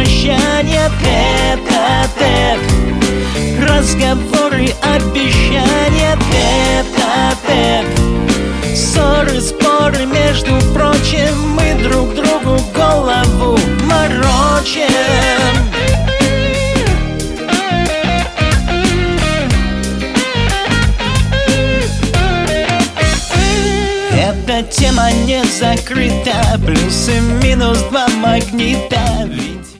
прощания тет-а-тет. Разговоры, обещания тет-а-тет. Ссоры, споры, между прочим, мы друг другу голову морочим. Эта тема не закрыта, плюс и минус два магнита.